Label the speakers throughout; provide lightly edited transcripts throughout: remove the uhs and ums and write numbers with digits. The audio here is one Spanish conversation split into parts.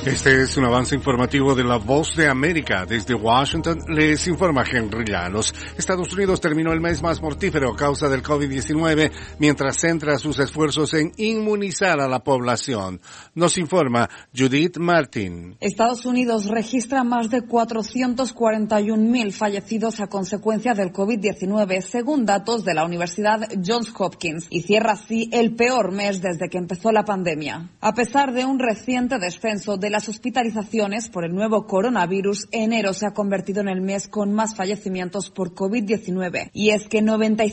Speaker 1: Este es un avance informativo de La Voz de América. Desde Washington les informa Henry Llanos. Estados Unidos terminó el mes más mortífero a causa del COVID-19, mientras centra sus esfuerzos en inmunizar a la población. Nos informa Judith Martin.
Speaker 2: Estados Unidos registra más de 441.000 fallecidos a consecuencia del COVID-19, según datos de la Universidad Johns Hopkins, y cierra así el peor mes desde que empezó la pandemia. A pesar de un reciente descenso de las hospitalizaciones por el nuevo coronavirus, enero se ha convertido en el mes con más fallecimientos por COVID-19. Y es que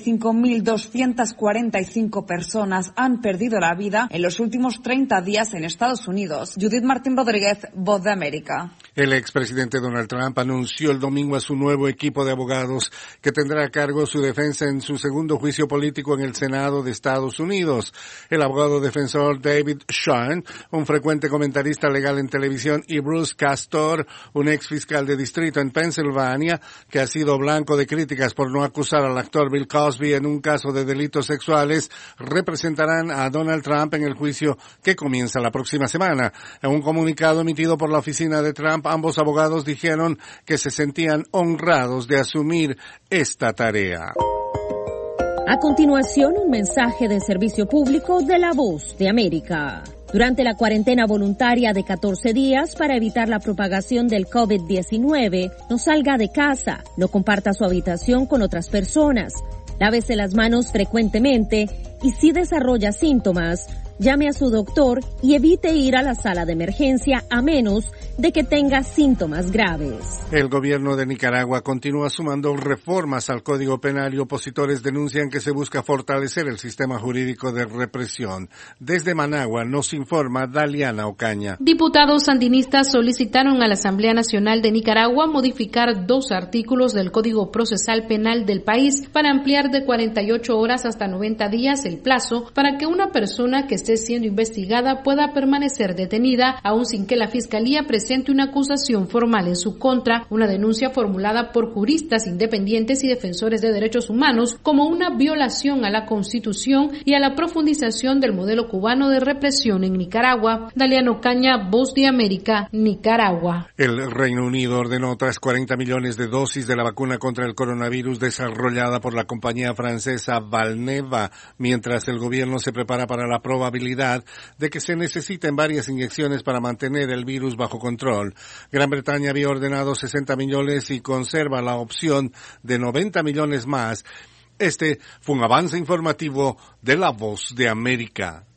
Speaker 2: 95.245 personas han perdido la vida en los últimos 30 días en Estados Unidos. Judith Martín Rodríguez, Voz de América.
Speaker 1: El expresidente Donald Trump anunció el domingo a su nuevo equipo de abogados que tendrá a cargo su defensa en su segundo juicio político en el Senado de Estados Unidos. El abogado defensor David Shawn, un frecuente comentarista legal en televisión, y Bruce Castor, un ex fiscal de distrito en Pensilvania, que ha sido blanco de críticas por no acusar al actor Bill Cosby en un caso de delitos sexuales, representarán a Donald Trump en el juicio que comienza la próxima semana. En un comunicado emitido por la oficina de Trump, ambos abogados dijeron que se sentían honrados de asumir esta tarea.
Speaker 3: A continuación, un mensaje de servicio público de La Voz de América. Durante la cuarentena voluntaria de 14 días para evitar la propagación del COVID-19, no salga de casa, no comparta su habitación con otras personas, lávese las manos frecuentemente y si desarrolla síntomas, llame a su doctor y evite ir a la sala de emergencia a menos de que tenga síntomas graves.
Speaker 1: El gobierno de Nicaragua continúa sumando reformas al Código Penal y opositores denuncian que se busca fortalecer el sistema jurídico de represión. Desde Managua nos informa Daliana Ocaña.
Speaker 4: Diputados sandinistas solicitaron a la Asamblea Nacional de Nicaragua modificar 2 artículos del Código Procesal Penal del país para ampliar de 48 horas hasta 90 días el plazo para que una persona que esté siendo investigada pueda permanecer detenida aun sin que la Fiscalía presente una acusación formal en su contra, una denuncia formulada por juristas independientes y defensores de derechos humanos como una violación a la Constitución y a la profundización del modelo cubano de represión en Nicaragua. Daliano Caña, Voz de América, Nicaragua.
Speaker 1: El Reino Unido ordenó otras 40 millones de dosis de la vacuna contra el coronavirus desarrollada por la compañía francesa Valneva, mientras el gobierno se prepara para la probabilidad de que se necesiten varias inyecciones para mantener el virus bajo control. Gran Bretaña había ordenado 60 millones y conserva la opción de 90 millones más. Este fue un avance informativo de La Voz de América.